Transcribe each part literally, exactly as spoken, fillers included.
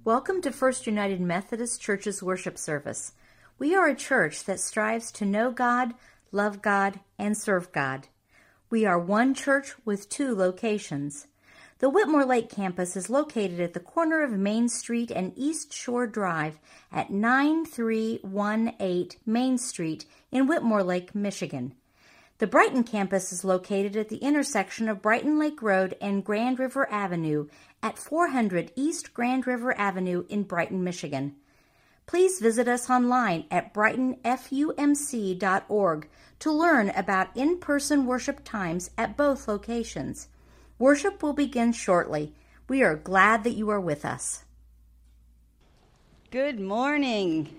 Welcome to First United Methodist Church's worship service. We are a church that strives to know God, love God, and serve God. We are one church with two locations. The Whitmore Lake campus is located at the corner of Main Street and East Shore Drive at nine three one eight Main Street in Whitmore Lake, Michigan. The Brighton campus is located at the intersection of Brighton Lake Road and Grand River Avenue at four hundred East Grand River Avenue in Brighton, Michigan. Please visit us online at brighton f u m c dot org to learn about in-person worship times at both locations. Worship will begin shortly. We are glad that you are with us. Good morning.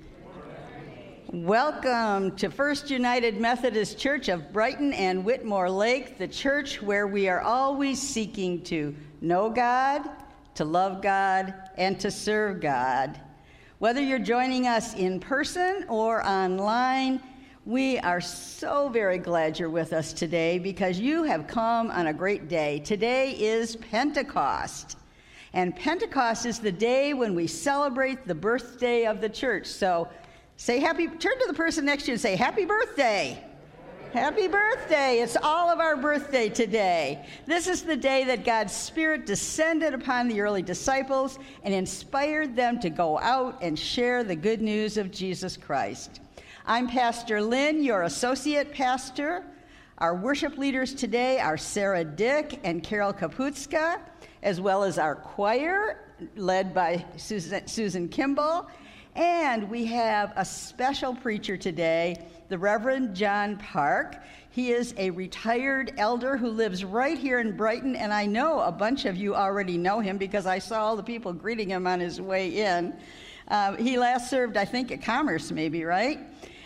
Welcome to First United Methodist Church of Brighton and Whitmore Lake, the church where we are always seeking to know God, to love God, and to serve God. Whether you're joining us in person or online, we are so very glad you're with us today because you have come on a great day. Today is Pentecost, and Pentecost is the day when we celebrate the birthday of the church. So say happy, turn to the person next to you and say, happy birthday. Happy birthday. It's all of our birthday today. This is the day that God's Spirit descended upon the early disciples and inspired them to go out and share the good news of Jesus Christ. I'm Pastor Lynn, your associate pastor. Our worship leaders today are Sarah Dick and Carol Kaputska, as well as our choir, led by Susan, Susan Kimball. And we have a special preacher today, the Reverend John Park. He is a retired elder who lives right here in Brighton, and I know a bunch of you already know him because I saw all the people greeting him on his way in. Uh, he last served, I think, at Commerce maybe, right?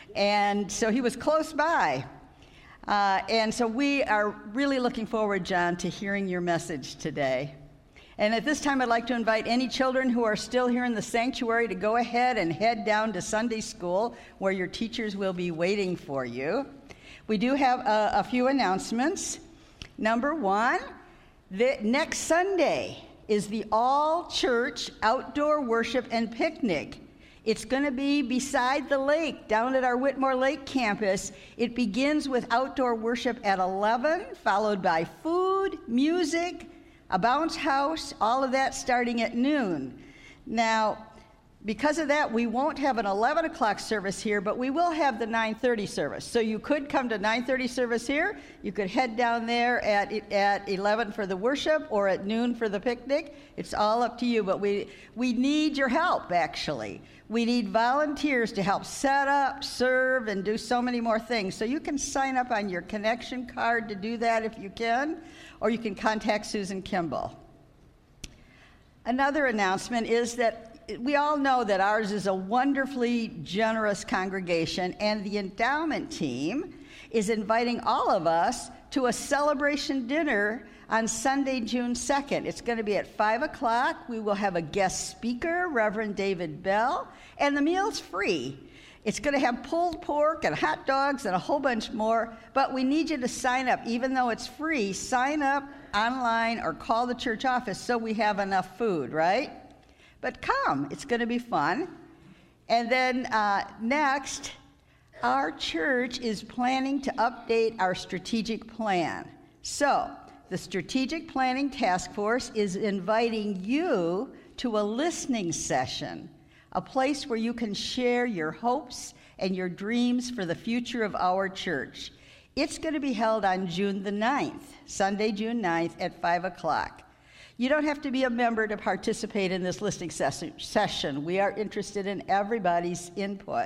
And so he was close by. Uh, and so we are really looking forward, John, to hearing your message today. And at this time, I'd like to invite any children who are still here in the sanctuary to go ahead and head down to Sunday school, where your teachers will be waiting for you. We do have a, a few announcements. Number one, the, next Sunday is the all-church outdoor worship and picnic. It's going to be beside the lake, down at our Whitmore Lake campus. It begins with outdoor worship at eleven, followed by food, music, a bounce house, all of that starting at noon. Now, because of that, we won't have an eleven o'clock service here, but we will have the nine thirty service. So you could come to nine thirty service here. You could head down there at at eleven for the worship or at noon for the picnic. It's all up to you, but we we need your help, actually. We need volunteers to help set up, serve, and do so many more things. So you can sign up on your connection card to do that if you can, or you can contact Susan Kimball. Another announcement is that we all know that ours is a wonderfully generous congregation, and the endowment team is inviting all of us to a celebration dinner on Sunday, June second. It's going to be at five o'clock. We will have a guest speaker, Reverend David Bell, and the meal's free. It's going to have pulled pork and hot dogs and a whole bunch more, but we need you to sign up. Even though it's free, sign up online or call the church office so we have enough food, right? But come, it's going to be fun. And then uh, next, our church is planning to update our strategic plan. So, the Strategic Planning Task Force is inviting you to a listening session, a place where you can share your hopes and your dreams for the future of our church. It's going to be held on June the ninth, Sunday, June ninth at five o'clock. You don't have to be a member to participate in this listening session. We are interested in everybody's input.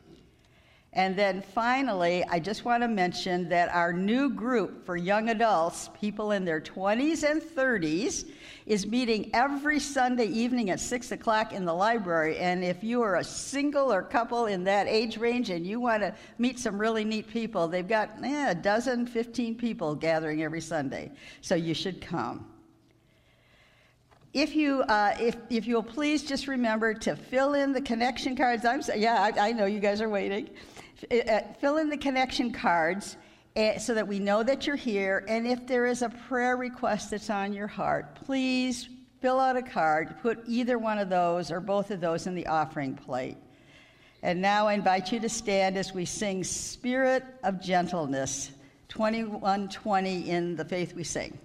And then finally, I just want to mention that our new group for young adults, people in their twenties and thirties, is meeting every Sunday evening at six o'clock in the library. And if you are a single or couple in that age range and you want to meet some really neat people, they've got eh, a dozen, fifteen people gathering every Sunday. So you should come. If you uh, if if you'll please just remember to fill in the connection cards. I'm so, yeah, I, I know you guys are waiting. Uh, fill in the connection cards uh, so that we know that you're here. And if there is a prayer request that's on your heart, please fill out a card, put either one of those or both of those in the offering plate. And now I invite you to stand as we sing Spirit of Gentleness, twenty-one twenty in The Faith We Sing.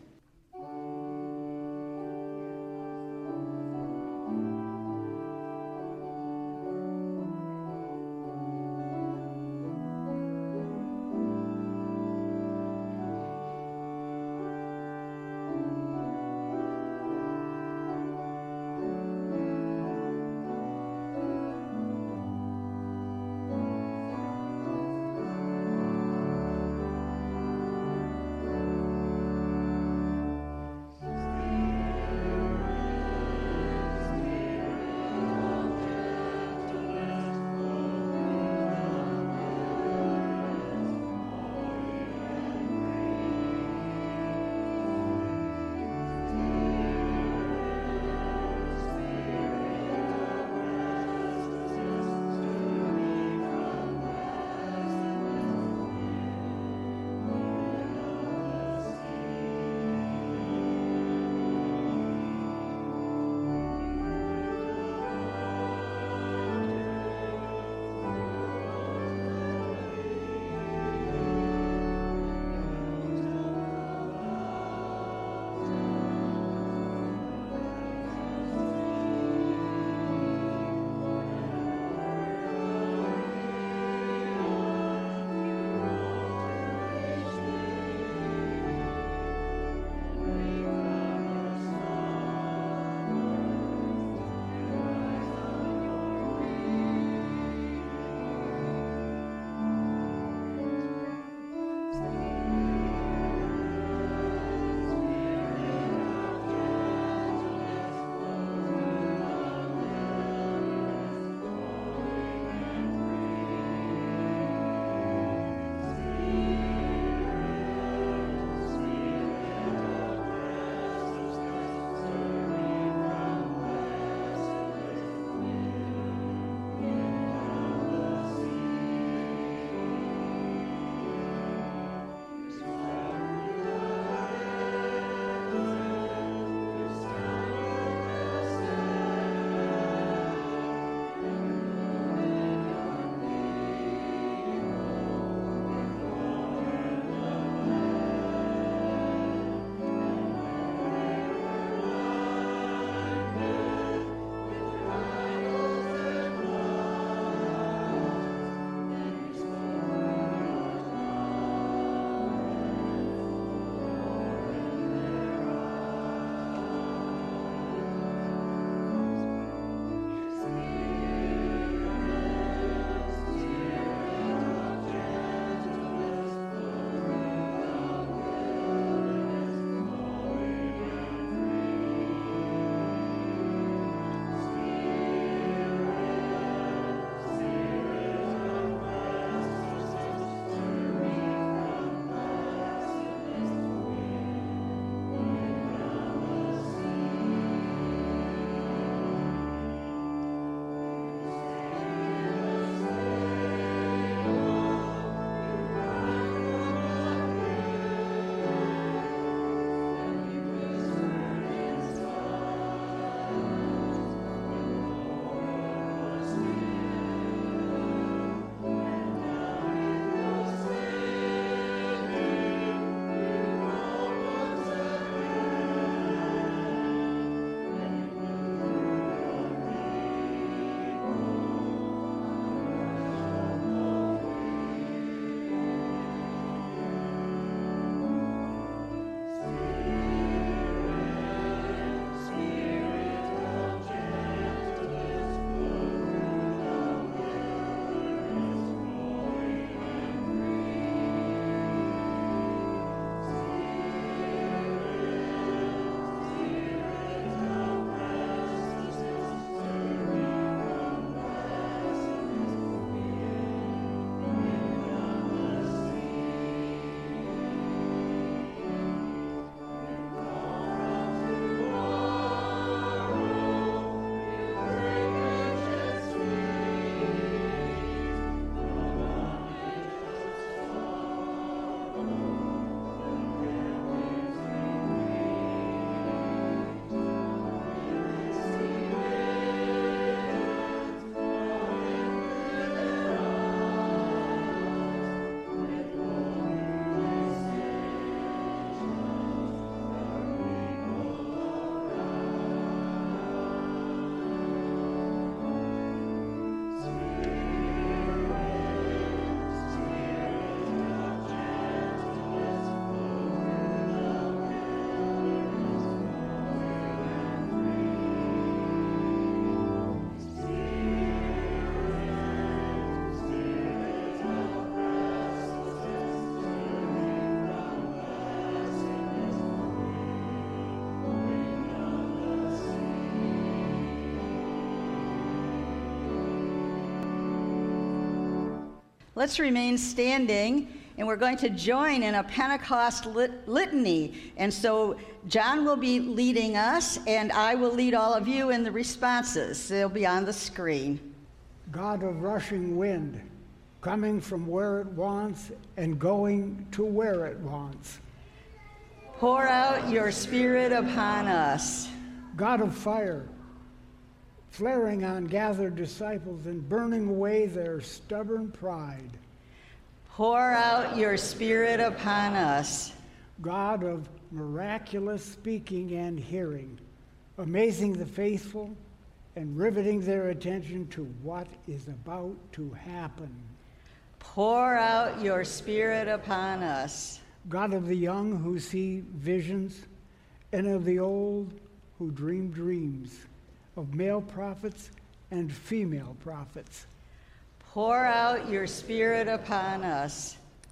let's remain standing, and we're going to join in a Pentecost lit- litany. And so John will be leading us, and I will lead all of you in the responses. They'll be on the screen. God of rushing wind, coming from where it wants and going to where it wants. Pour out your Spirit upon us. God of fire, flaring on gathered disciples and burning away their stubborn pride. Pour out your Spirit upon us. God of miraculous speaking and hearing, amazing the faithful and riveting their attention to what is about to happen. Pour out your Spirit upon us. God of the young who see visions, and of the old who dream dreams, of male prophets and female prophets. Pour out your Spirit upon us.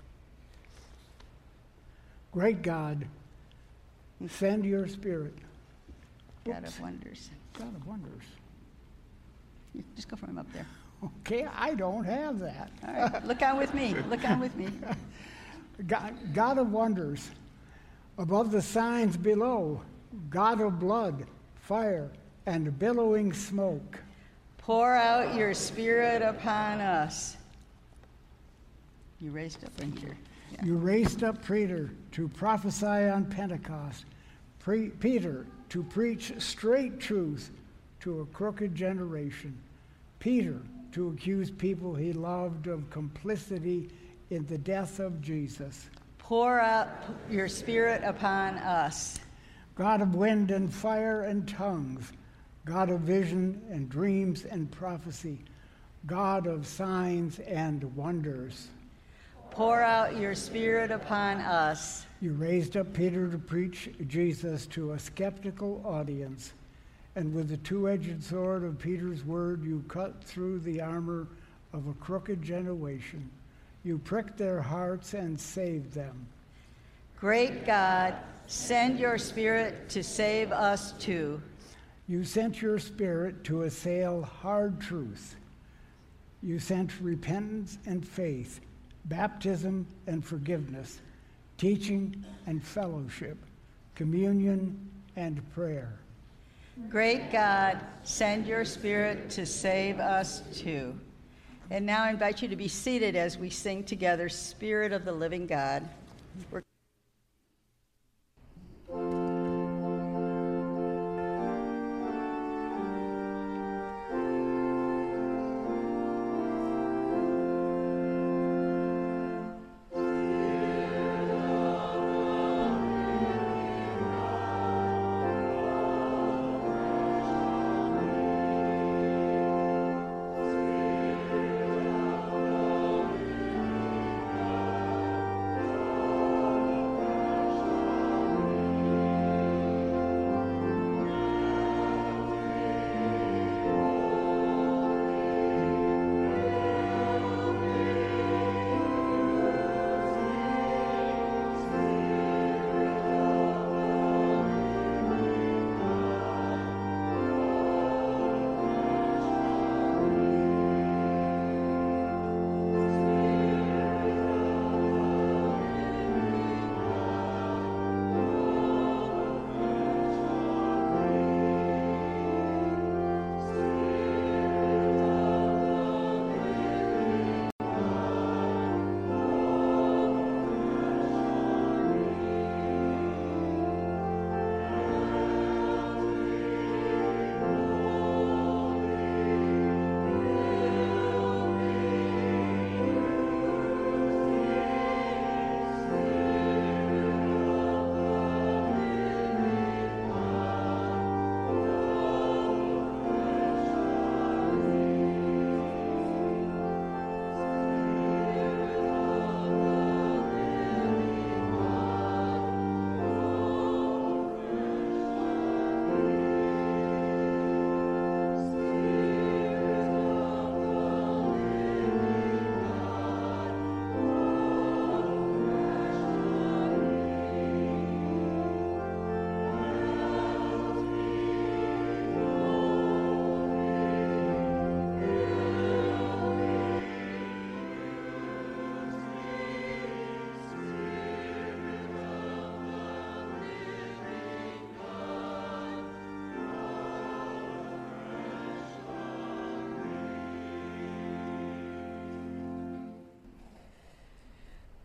Great God, send your Spirit. God Oops. of wonders. God of wonders. You just go from up there. Okay, I don't have that. All right, look on with me. Look on with me. God, God of wonders, above the signs below, God of blood, fire, and billowing smoke. Pour out your Spirit upon us. You raised up in here. Yeah. You raised up Peter to prophesy on Pentecost, Pre- Peter to preach straight truth to a crooked generation, Peter to accuse people he loved of complicity in the death of Jesus. Pour out your Spirit upon us. God of wind and fire and tongues, God of vision and dreams and prophecy, God of signs and wonders. Pour out your Spirit upon us. You raised up Peter to preach Jesus to a skeptical audience, and with the two-edged sword of Peter's word, you cut through the armor of a crooked generation. You pricked their hearts and saved them. Great God, send your Spirit to save us too. You sent your Spirit to assail hard truth. You sent repentance and faith, baptism and forgiveness, teaching and fellowship, communion and prayer. Great God, send your Spirit to save us too. And now I invite you to be seated as we sing together, Spirit of the Living God. We're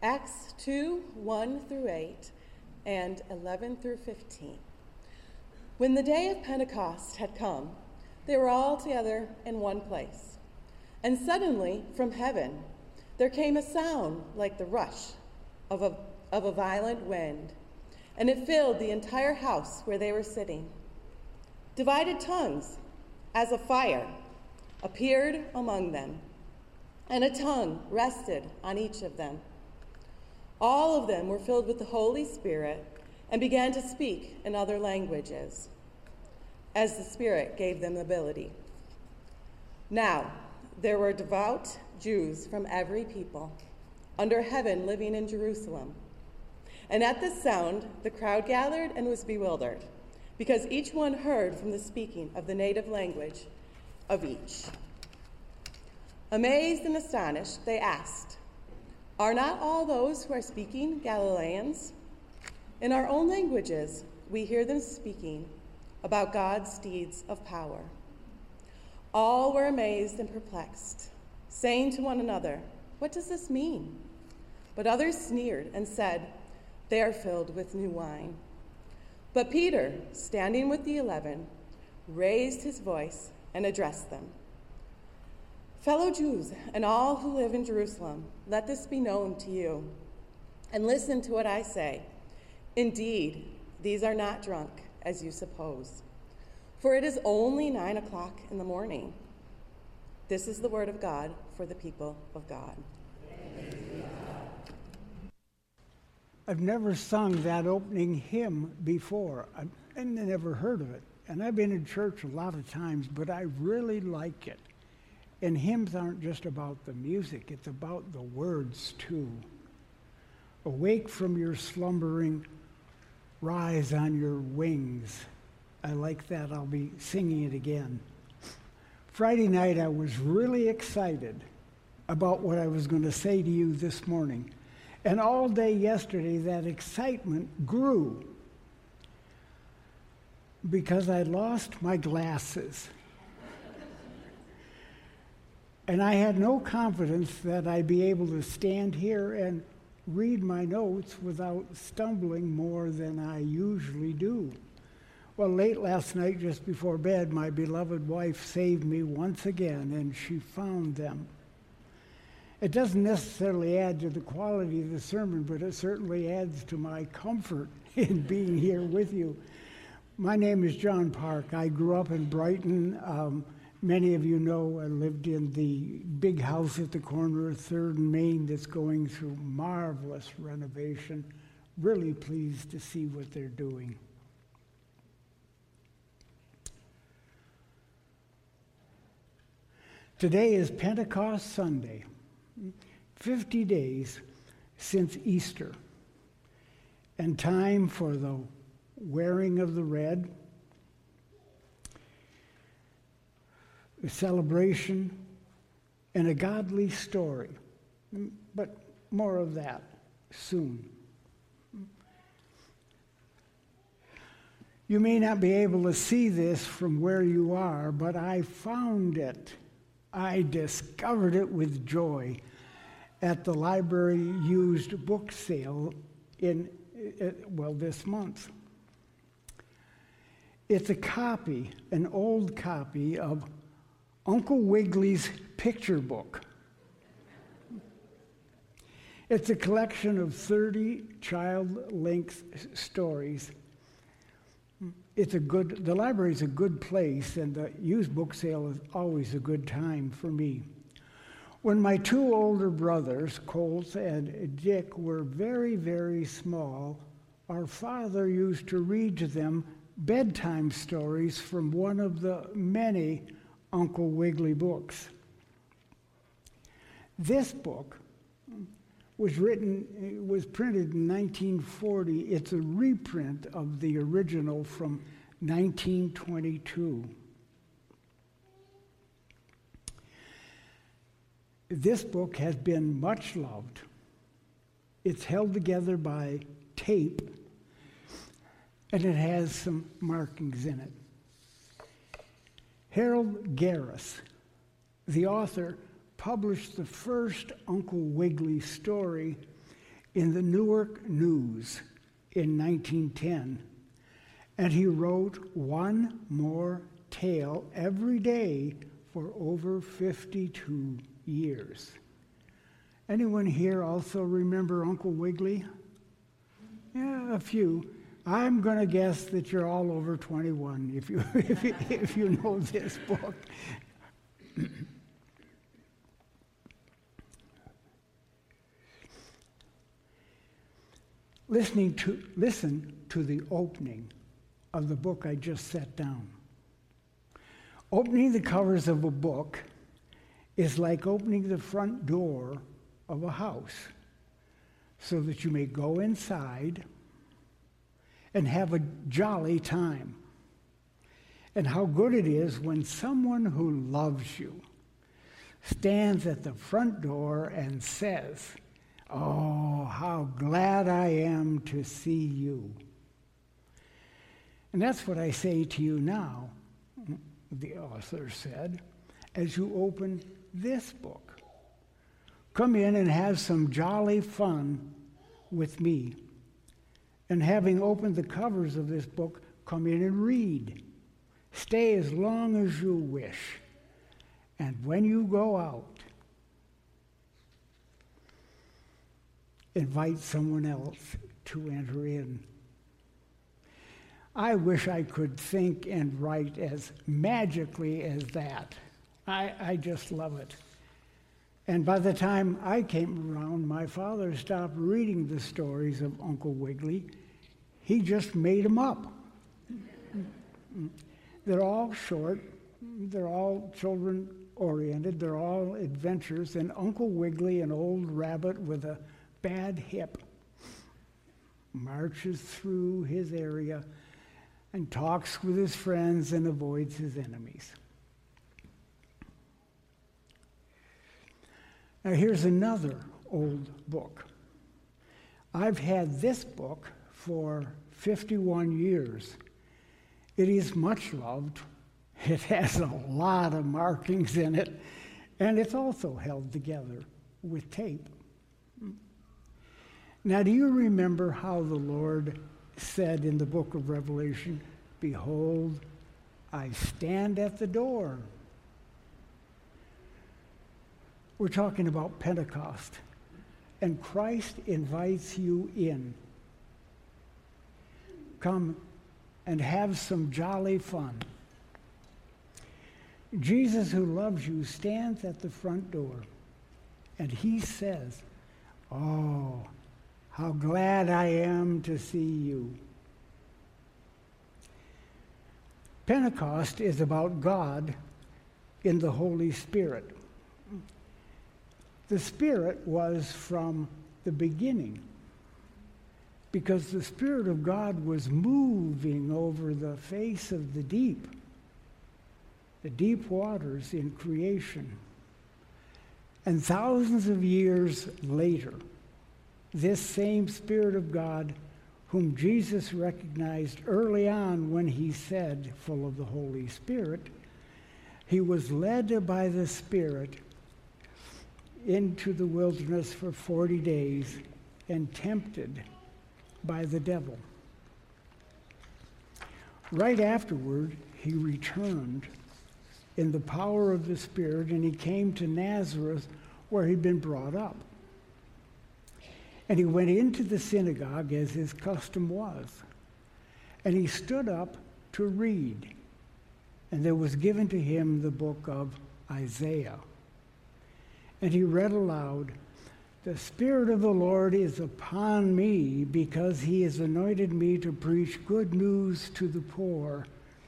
Acts two, one through eight, and eleven through fifteen. When the day of Pentecost had come, they were all together in one place. And suddenly, from heaven, there came a sound like the rush of a, of a violent wind, and it filled the entire house where they were sitting. Divided tongues, as of fire, appeared among them, and a tongue rested on each of them. All of them were filled with the Holy Spirit and began to speak in other languages, as the Spirit gave them ability. Now, there were devout Jews from every people under heaven living in Jerusalem. And at this sound, the crowd gathered and was bewildered, because each one heard from the speaking of the native language of each. Amazed and astonished, they asked, "Are not all those who are speaking Galileans? In our own languages, we hear them speaking about God's deeds of power." All were amazed and perplexed, saying to one another, "What does this mean?" But others sneered and said, "They are filled with new wine." But Peter, standing with the eleven, raised his voice and addressed them. "Fellow Jews and all who live in Jerusalem, let this be known to you, and listen to what I say. Indeed, these are not drunk, as you suppose, for it is only nine o'clock in the morning. This is the word of God for the people of God." I've never sung that opening hymn before. I've I've never heard of it. And I've been in church a lot of times, but I really like it. And hymns aren't just about the music, it's about the words too. Awake from your slumbering, rise on your wings. I like that. I'll be singing it again. Friday night, I was really excited about what I was going to say to you this morning. And all day yesterday, that excitement grew because I lost my glasses. And I had no confidence that I'd be able to stand here and read my notes without stumbling more than I usually do. Well, late last night, just before bed, my beloved wife saved me once again, and she found them. It doesn't necessarily add to the quality of the sermon, but it certainly adds to my comfort in being here with you. My name is John Park. I grew up in Brighton. Um, many of you know I lived in the big house at the corner of third and Main that's going through marvelous renovation. Really pleased to see what they're doing. Today is Pentecost Sunday, fifty days since Easter, and time for the wearing of the red, a celebration, and a godly story. But more of that soon. You may not be able to see this from where you are, but I found it. I discovered it with joy at the library used book sale in, well, this month. It's a copy, an old copy of Uncle Wiggily's picture book. It's a collection of thirty child-length stories. It's a good, the library is a good place, and the used book sale is always a good time for me. When my two older brothers, Colt and Dick, were very, very small, our father used to read to them bedtime stories from one of the many Uncle Wiggily books. This book was written, it was printed in nineteen forty. It's a reprint of the original from nineteen twenty-two. This book has been much loved. It's held together by tape, and it has some markings in it. Harold Garris, the author, published the first Uncle Wiggily story in the Newark News in nineteen ten, and he wrote one more tale every day for over fifty-two years. Anyone here also remember Uncle Wiggily? Yeah, a few. I'm going to guess that you're all over twenty-one if you if you, if you know this book. Listening to listen to the opening of the book I just set down. Opening the covers of a book is like opening the front door of a house so that you may go inside and have a jolly time. And how good it is when someone who loves you stands at the front door and says, "Oh, how glad I am to see you." And that's what I say to you now, the author said, as you open this book. Come in and have some jolly fun with me. And having opened the covers of this book, come in and read. Stay as long as you wish. And when you go out, invite someone else to enter in. I wish I could think and write as magically as that. I, I just love it. And by the time I came around, my father stopped reading the stories of Uncle Wiggily. He just made them up. They're all short. They're all children-oriented. They're all adventures. And Uncle Wiggily, an old rabbit with a bad hip, marches through his area and talks with his friends and avoids his enemies. Now here's another old book. I've had this book for fifty-one years. It is much loved. It has a lot of markings in it, and it's also held together with tape. Now, do you remember how the Lord said in the book of Revelation, "Behold, I stand at the door"? We're talking about Pentecost, and Christ invites you in. Come and have some jolly fun. Jesus, who loves you, stands at the front door, and he says, "Oh, how glad I am to see you." Pentecost is about God in the Holy Spirit. The Spirit was from the beginning, because the Spirit of God was moving over the face of the deep, the deep waters in creation. And thousands of years later, this same Spirit of God, whom Jesus recognized early on when he said, full of the Holy Spirit, he was led by the Spirit into the wilderness for forty days and tempted by the devil. Right afterward, he returned in the power of the Spirit, and he came to Nazareth, where he'd been brought up. And he went into the synagogue, as his custom was, and he stood up to read. And there was given to him the book of Isaiah. And he read aloud, "The Spirit of the Lord is upon me, because he has anointed me to preach good news to the poor.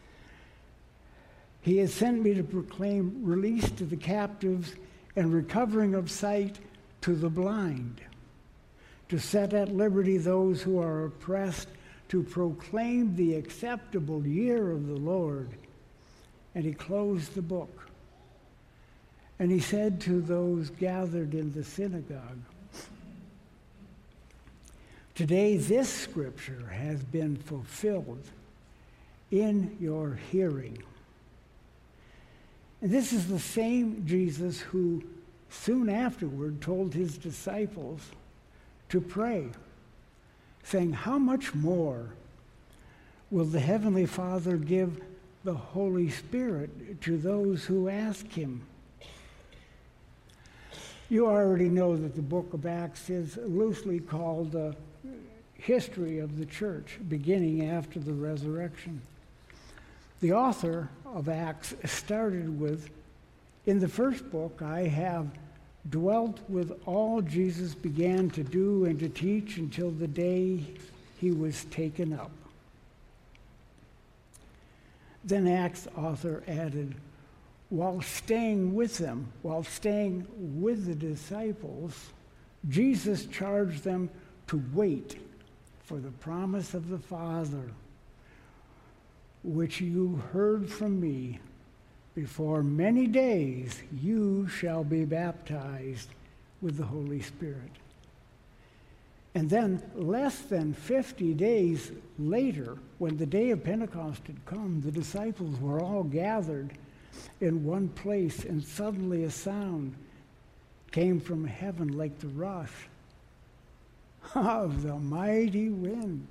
He has sent me to proclaim release to the captives and recovering of sight to the blind, to set at liberty those who are oppressed, to proclaim the acceptable year of the Lord." And he closed the book. And he said to those gathered in the synagogue, "Today this scripture has been fulfilled in your hearing." And this is the same Jesus who soon afterward told his disciples to pray, saying, how much more will the Heavenly Father give the Holy Spirit to those who ask him? You already know that the book of Acts is loosely called the history of the church, beginning after the resurrection. The author of Acts started with, in the first book, I have dwelt with all Jesus began to do and to teach until the day he was taken up. Then Acts author added, while staying with them, while staying with the disciples, Jesus charged them to wait for the promise of the Father, which you heard from me. Before many days you shall be baptized with the Holy Spirit. And then less than fifty days later, when the day of Pentecost had come, the disciples were all gathered in one place, and suddenly a sound came from heaven like the rush of the mighty wind.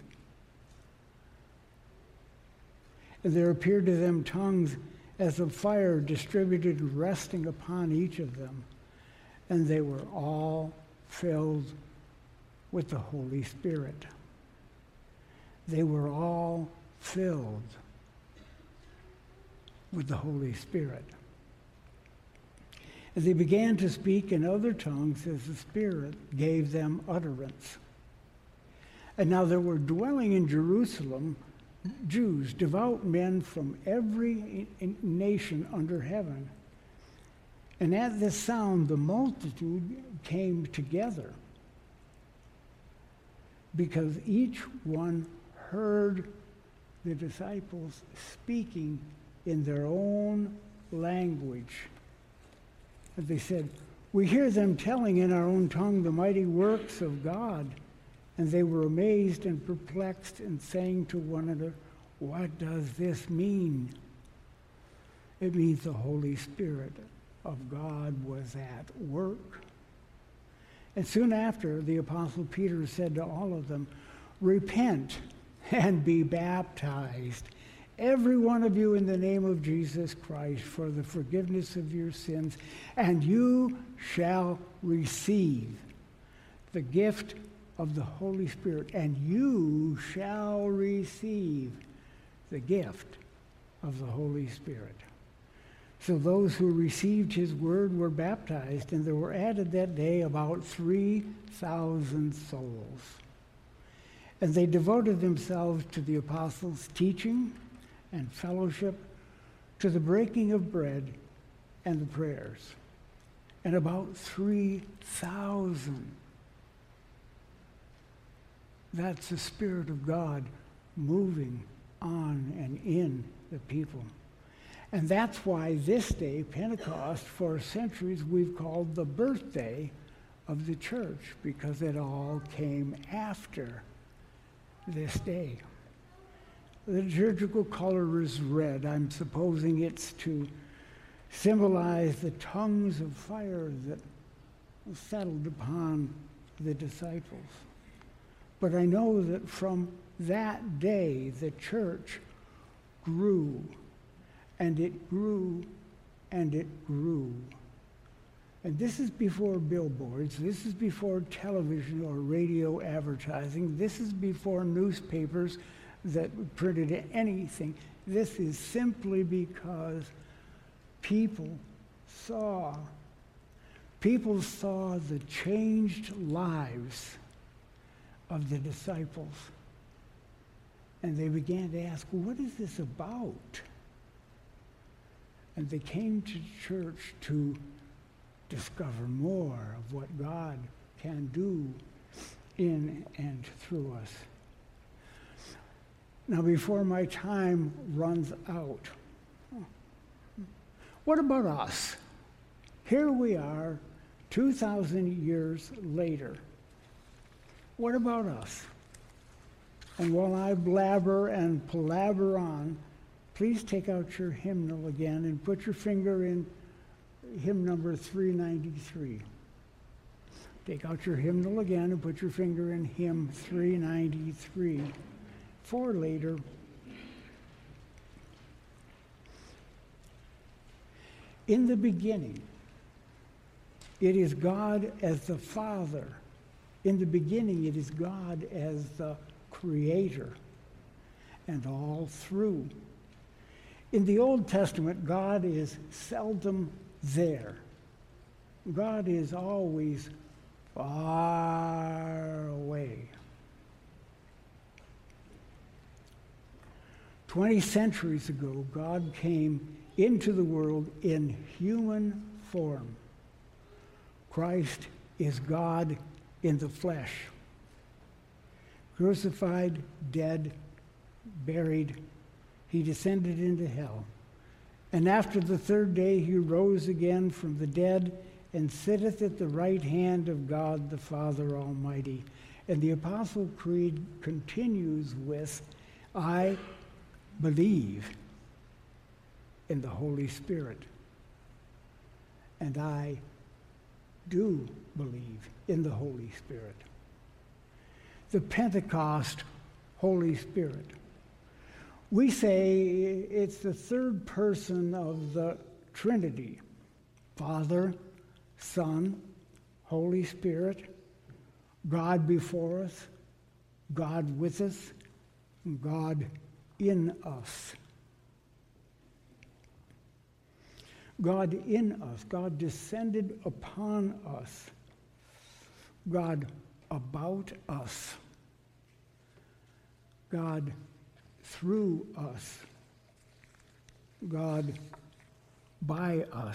And there appeared to them tongues as of fire, distributed and resting upon each of them. And they were all filled with the Holy Spirit. They were all filled with the Holy Spirit. And they began to speak in other tongues as the Spirit gave them utterance. And now there were dwelling in Jerusalem Jews, devout men from every nation under heaven. And at this sound, the multitude came together, because each one heard the disciples speaking in their own language. And they said, we hear them telling in our own tongue the mighty works of God. And they were amazed and perplexed and saying to one another, what does this mean? It means the Holy Spirit of God was at work. And soon after, the Apostle Peter said to all of them, repent and be baptized, every one of you, in the name of Jesus Christ, for the forgiveness of your sins, and you shall receive the gift of the Holy Spirit, and you shall receive the gift of the Holy Spirit. So those who received his word were baptized, and there were added that day about three thousand souls. And they devoted themselves to the apostles' teaching and fellowship, to the breaking of bread and the prayers. And about three thousand. That's the Spirit of God moving on and in the people. And that's why this day, Pentecost, for centuries we've called the birthday of the church, because it all came after this day. The liturgical color is red. I'm supposing it's to symbolize the tongues of fire that settled upon the disciples. But I know that from that day, the church grew, and it grew, and it grew. And this is before billboards. This is before television or radio advertising. This is before newspapers that printed anything. This is simply because people saw, people saw the changed lives of the disciples. And they began to ask, what is this about? And they came to church to discover more of what God can do in and through us. Now, before my time runs out, what about us? Here we are, two thousand years later. What about us? And while I blabber and palaver on, please take out your hymnal again and put your finger in hymn number three ninety-three. Take out your hymnal again and put your finger in hymn three ninety-three. Four later. In the beginning, it is God as the Father. In the beginning, it is God as the Creator. And all through. In the Old Testament, God is seldom there. God is always far away. Twenty centuries ago, God came into the world in human form. Christ is God in the flesh. Crucified, dead, buried, he descended into hell. And after the third day he rose again from the dead and sitteth at the right hand of God the Father Almighty. And the Apostle Creed continues with, I believe in the Holy Spirit. And I do believe in the Holy Spirit. The Pentecost Holy Spirit. We say it's the third person of the Trinity. Father, Son, Holy Spirit, God before us, God with us, and God in us. God in us, God descended upon us, God about us, God through us, God by us.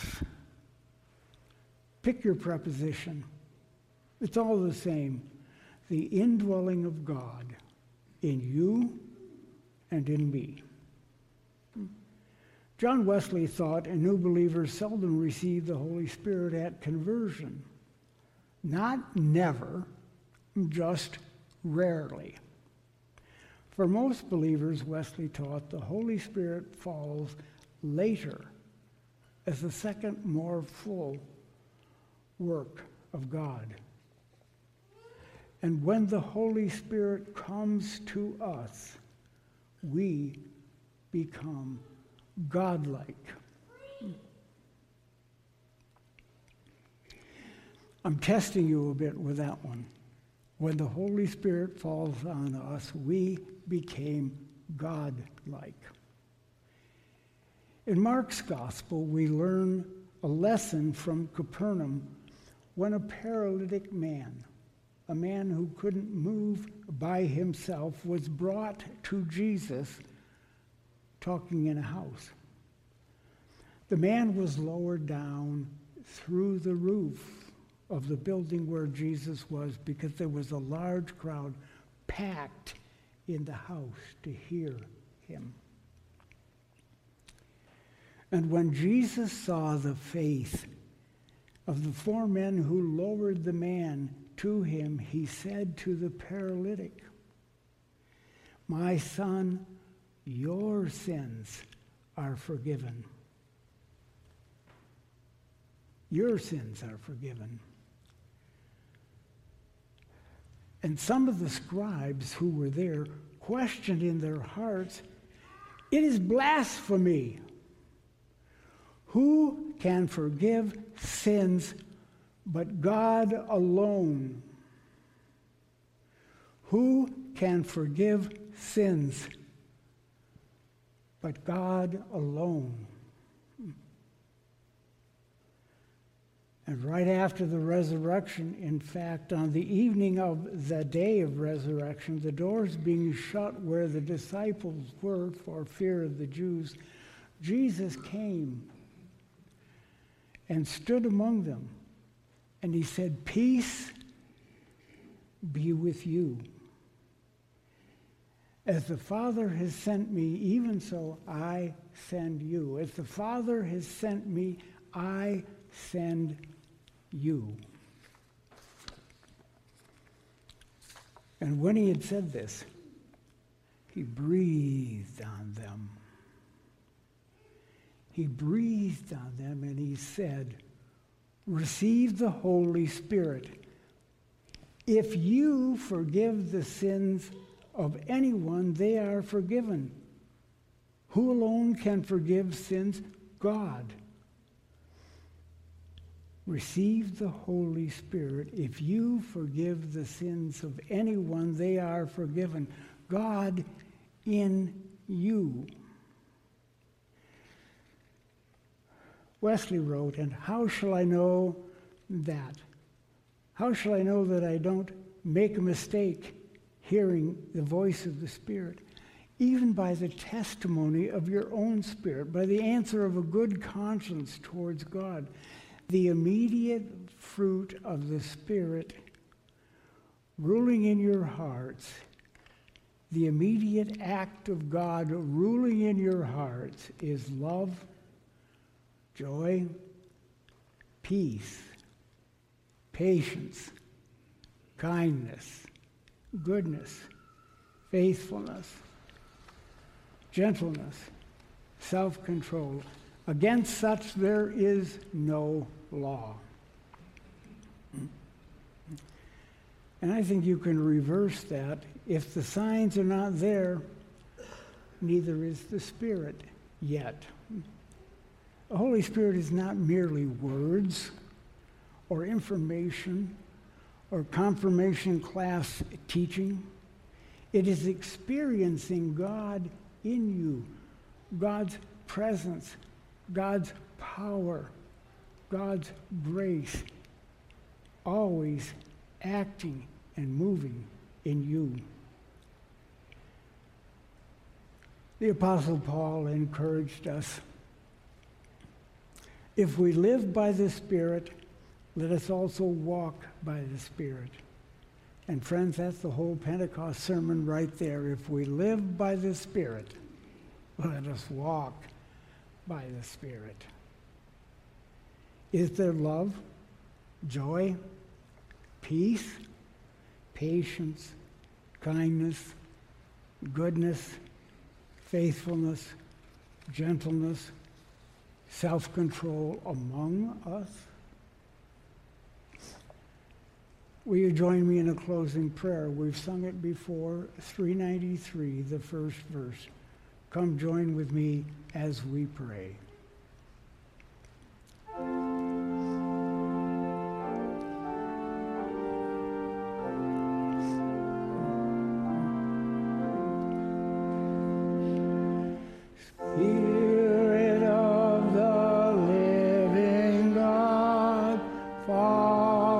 Pick your preposition. It's all the same. The indwelling of God in you and in me. John Wesley thought a new believer seldom received the Holy Spirit at conversion. Not never, just rarely. For most believers, Wesley taught, the Holy Spirit falls later as the second, more full work of God. And when the Holy Spirit comes to us, we become godlike. I'm testing you a bit with that one. When the Holy Spirit falls on us, we became godlike. In Mark's Gospel, we learn a lesson from Capernaum when a paralytic man, a man who couldn't move by himself, was brought to Jesus talking in a house. The man was lowered down through the roof of the building where Jesus was because there was a large crowd packed in the house to hear him. And when Jesus saw the faith of the four men who lowered the man to him, he said to the paralytic, "My son, your sins are forgiven." Your sins are forgiven. And some of the scribes who were there questioned in their hearts, "It is blasphemy. Who can forgive sins but God alone? Who can forgive sins but God alone?" And right after the resurrection, in fact, on the evening of the day of resurrection, the doors being shut where the disciples were for fear of the Jews, Jesus came and stood among them. And he said, "Peace be with you. As the Father has sent me, even so I send you. As the Father has sent me, I send you." And when he had said this, he breathed on them. He breathed on them and he said, "Receive the Holy Spirit. If you forgive the sins of anyone, they are forgiven. Who alone can forgive sins? God. Receive the Holy Spirit. If you forgive the sins of anyone, they are forgiven. God in you. Wesley wrote, and how shall I know that? How shall I know that I don't make a mistake hearing the voice of the Spirit? Even by the testimony of your own spirit, by the answer of a good conscience towards God. The immediate fruit of the Spirit ruling in your hearts, the immediate act of God ruling in your hearts is love, joy, peace, patience, kindness, goodness, faithfulness, gentleness, self-control. Against such there is no law. And I think you can reverse that. If the signs are not there, neither is the Spirit yet. The Holy Spirit is not merely words or information or confirmation class teaching. It is experiencing God in you, God's presence, God's power, God's grace, always acting and moving in you. The Apostle Paul encouraged us, if we live by the Spirit, let us also walk by the Spirit. And friends, that's the whole Pentecost sermon right there. If we live by the Spirit, let us walk by the Spirit. Is there love, joy, peace, patience, kindness, goodness, faithfulness, gentleness, self-control among us? Will you join me in a closing prayer? We've sung it before, three ninety-three, the first verse. Come join with me as we pray. Spirit of the living God, fall.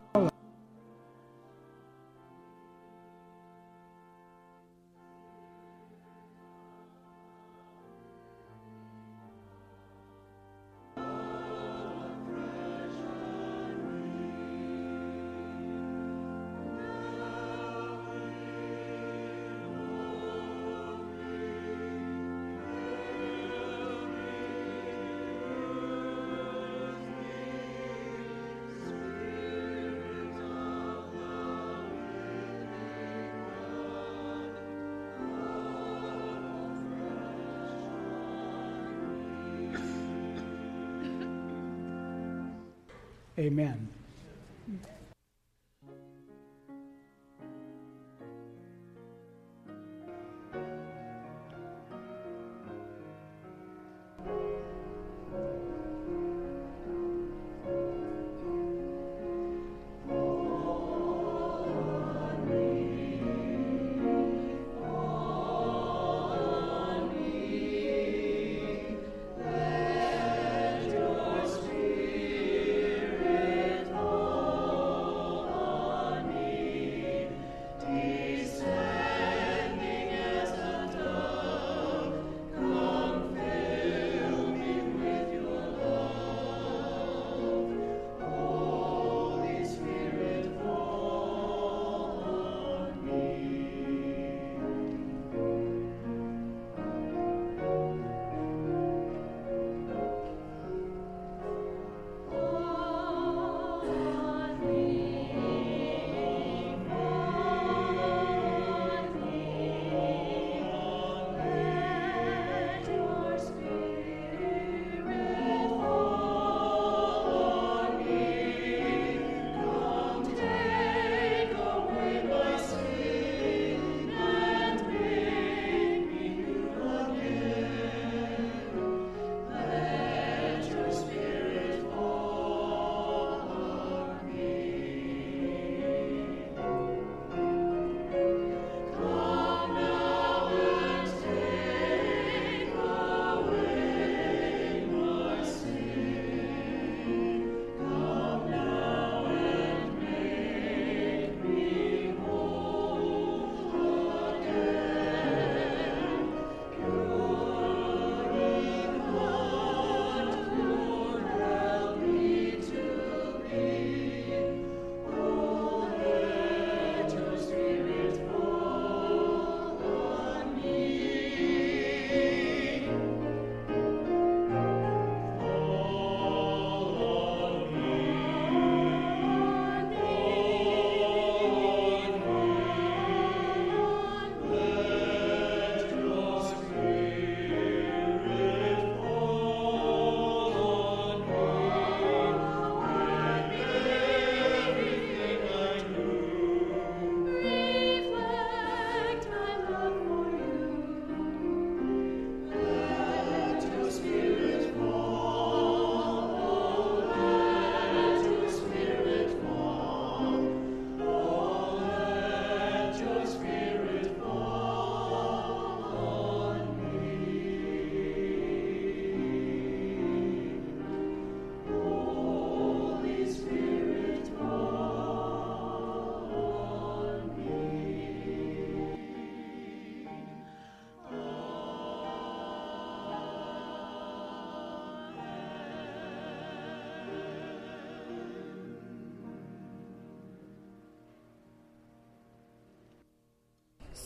Amen. Let your spirit fall.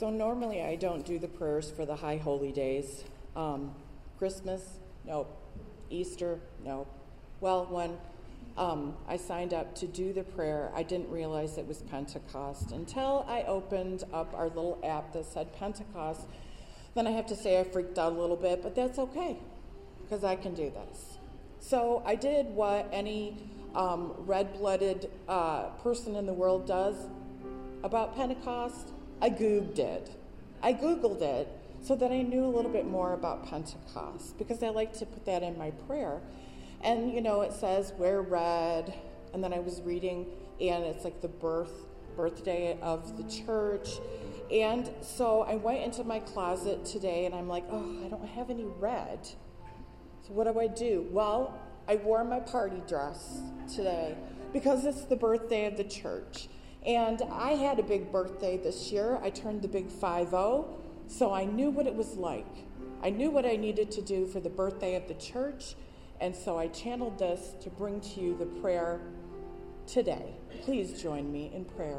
So normally I don't do the prayers for the high holy days. Um, Christmas, nope. Easter, nope. Well, when um, I signed up to do the prayer, I didn't realize it was Pentecost until I opened up our little app that said Pentecost. Then I have to say I freaked out a little bit, but that's okay, because I can do this. So I did what any um, red-blooded uh, person in the world does about Pentecost. I Googled it. I Googled it so that I knew a little bit more about Pentecost, because I like to put that in my prayer. And, you know, it says, wear red, and then I was reading, and it's like the birth, birthday of the church. And so I went into my closet today, and I'm like, oh, I don't have any red. So what do I do? Well, I wore my party dress today because it's the birthday of the church. And I had a big birthday this year. I turned the big five oh, so I knew what it was like. I knew what I needed to do for the birthday of the church, and so I channeled this to bring to you the prayer today. Please join me in prayer.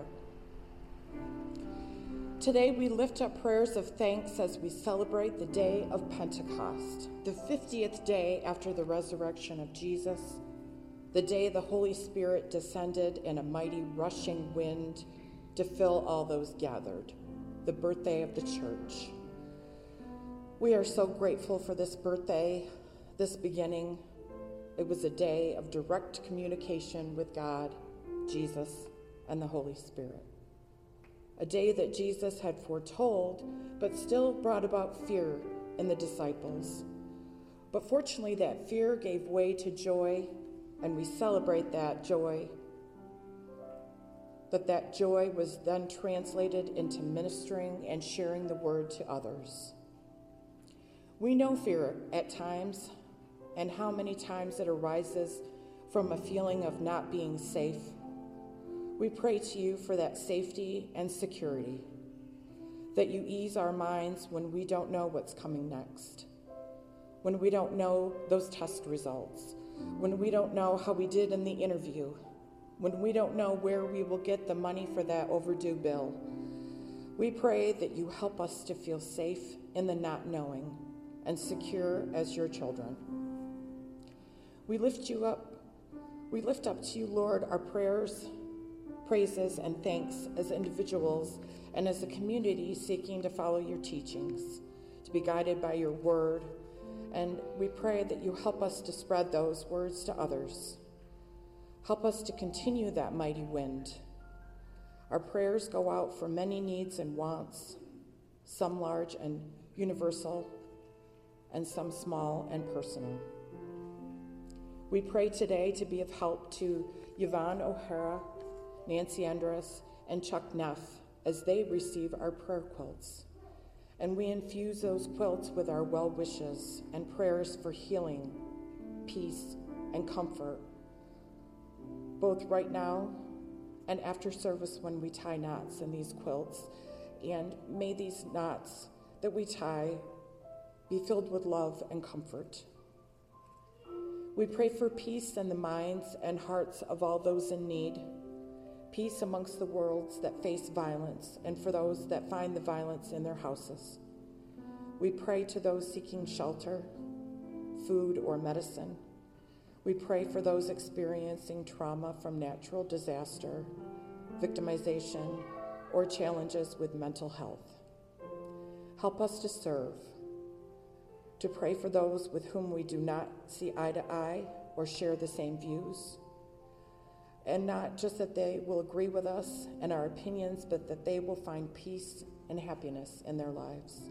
Today we lift up prayers of thanks as we celebrate the day of Pentecost, the fiftieth day after the resurrection of Jesus, the day the Holy Spirit descended in a mighty rushing wind to fill all those gathered, the birthday of the church. We are so grateful for this birthday, this beginning. It was a day of direct communication with God, Jesus, and the Holy Spirit. A day that Jesus had foretold, but still brought about fear in the disciples. But fortunately, that fear gave way to joy, and we celebrate that joy. But that joy was then translated into ministering and sharing the word to others. We know fear at times, and how many times it arises from a feeling of not being safe. We pray to you for that safety and security, that you ease our minds when we don't know what's coming next, when we don't know those test results, when we don't know how we did in the interview, when we don't know where we will get the money for that overdue bill. We pray that you help us to feel safe in the not knowing and secure as your children. We lift you up. We lift up to you, Lord, our prayers, praises, and thanks as individuals and as a community seeking to follow your teachings, to be guided by your word. And we pray that you help us to spread those words to others. Help us to continue that mighty wind. Our prayers go out for many needs and wants, some large and universal, and some small and personal. We pray today to be of help to Yvonne O'Hara, Nancy Andrus, and Chuck Neff as they receive our prayer quilts. And we infuse those quilts with our well wishes and prayers for healing, peace, and comfort, both right now and after service when we tie knots in these quilts. And may these knots that we tie be filled with love and comfort. We pray for peace in the minds and hearts of all those in need, peace amongst the worlds that face violence and for those that find the violence in their houses. We pray to those seeking shelter, food, or medicine. We pray for those experiencing trauma from natural disaster, victimization, or challenges with mental health. Help us to serve, to pray for those with whom we do not see eye to eye or share the same views. And not just that they will agree with us and our opinions, but that they will find peace and happiness in their lives.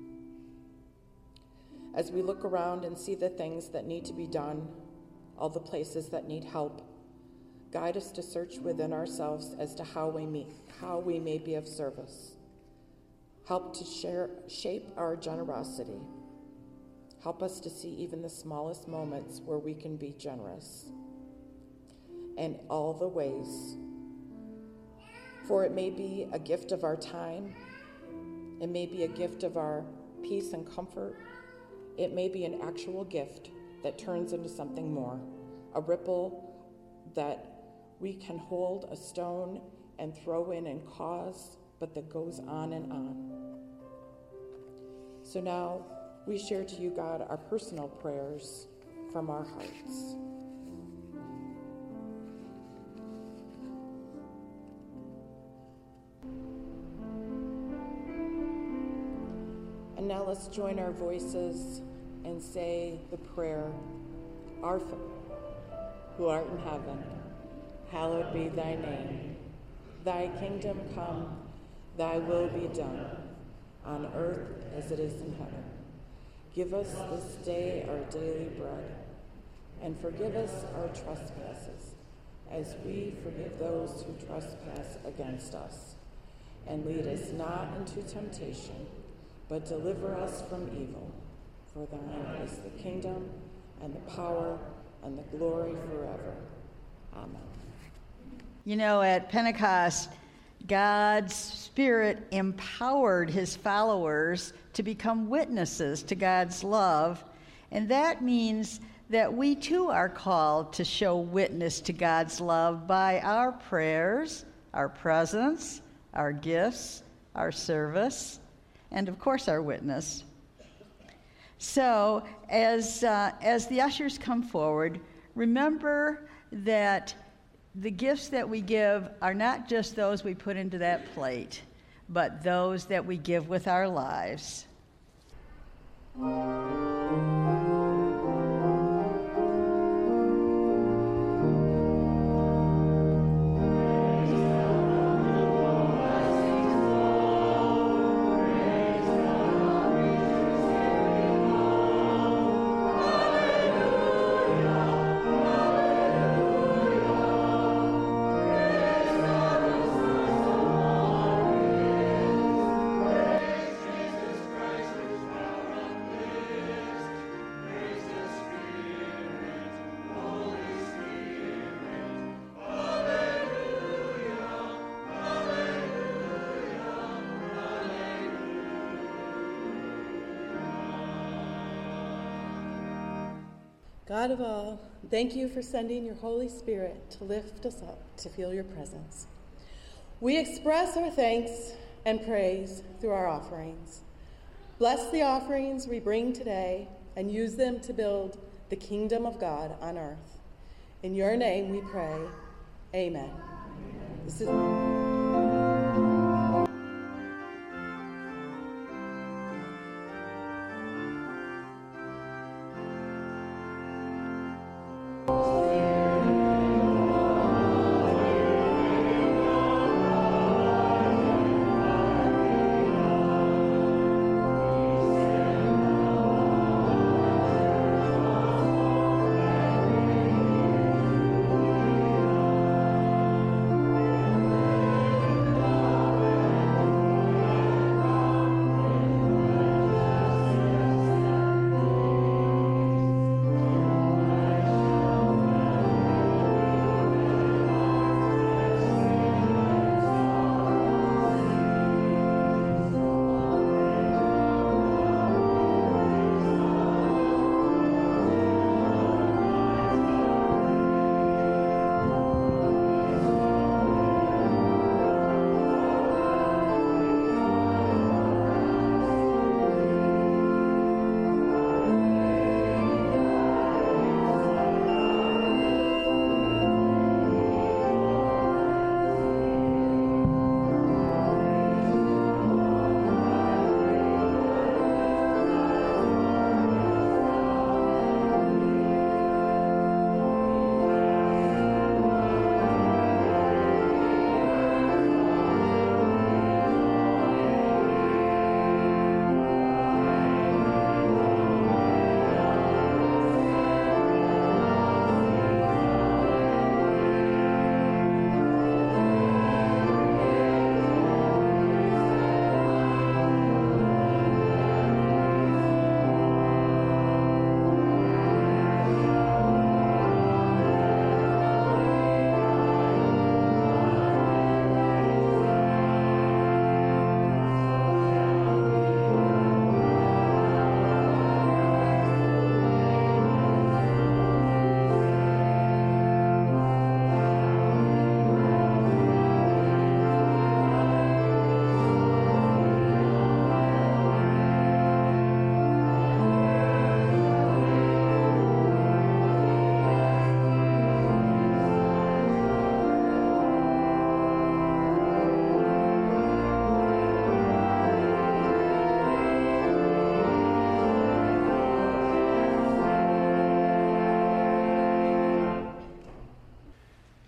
As we look around and see the things that need to be done, all the places that need help, guide us to search within ourselves as to how we may, how we may be of service. Help to share, shape our generosity. Help us to see even the smallest moments where we can be generous. And all the ways. For it may be a gift of our time. It may be a gift of our peace and comfort. It may be an actual gift that turns into something more, a ripple that we can hold a stone and throw in and cause, but that goes on and on. So now we share to you, God, our personal prayers from our hearts. And now let's join our voices and say the prayer, Our Father, who art in heaven, hallowed be thy name. Thy kingdom come, thy will be done, on earth as it is in heaven. Give us this day our daily bread, and forgive us our trespasses, as we forgive those who trespass against us. And lead us not into temptation, but deliver us from evil. For thine is the kingdom, and the power, and the glory forever. Amen. You know, at Pentecost, God's Spirit empowered his followers to become witnesses to God's love, and that means that we too are called to show witness to God's love by our prayers, our presence, our gifts, our service, and of course our witness. So as uh, as the ushers come forward, remember that the gifts that we give are not just those we put into that plate, but those that we give with our lives. God of all, thank you for sending your Holy Spirit to lift us up to feel your presence. We express our thanks and praise through our offerings. Bless the offerings we bring today and use them to build the kingdom of God on earth. In your name we pray, amen. This is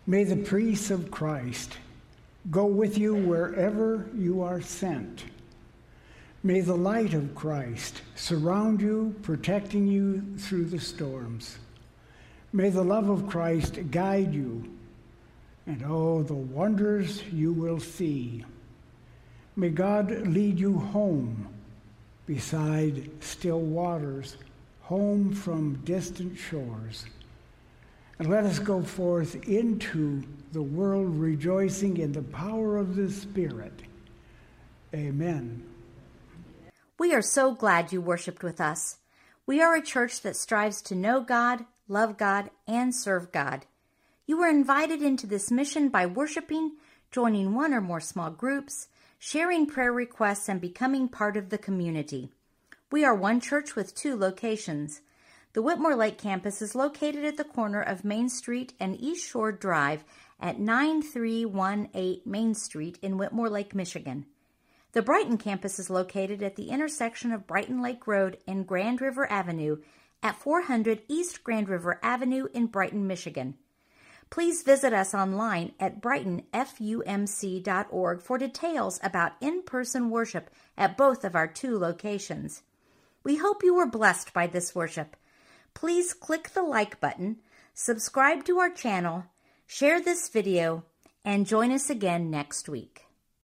May the peace of Christ go with you wherever you are sent. May the light of Christ surround you, protecting you through the storms. May the love of Christ guide you, and oh, the wonders you will see. May God lead you home beside still waters, home from distant shores. And let us go forth into the world rejoicing in the power of the Spirit. Amen. We are so glad you worshiped with us. We are a church that strives to know God, love God, and serve God. You were invited into this mission by worshiping, joining one or more small groups, sharing prayer requests, and becoming part of the community. We are one church with two locations. The Whitmore Lake campus is located at the corner of Main Street and East Shore Drive at nine three one eight Main Street in Whitmore Lake, Michigan. The Brighton campus is located at the intersection of Brighton Lake Road and Grand River Avenue at four hundred East Grand River Avenue in Brighton, Michigan. Please visit us online at brighton f u m c dot org for details about in-person worship at both of our two locations. We hope you were blessed by this worship. Please click the like button, subscribe to our channel, share this video, and join us again next week.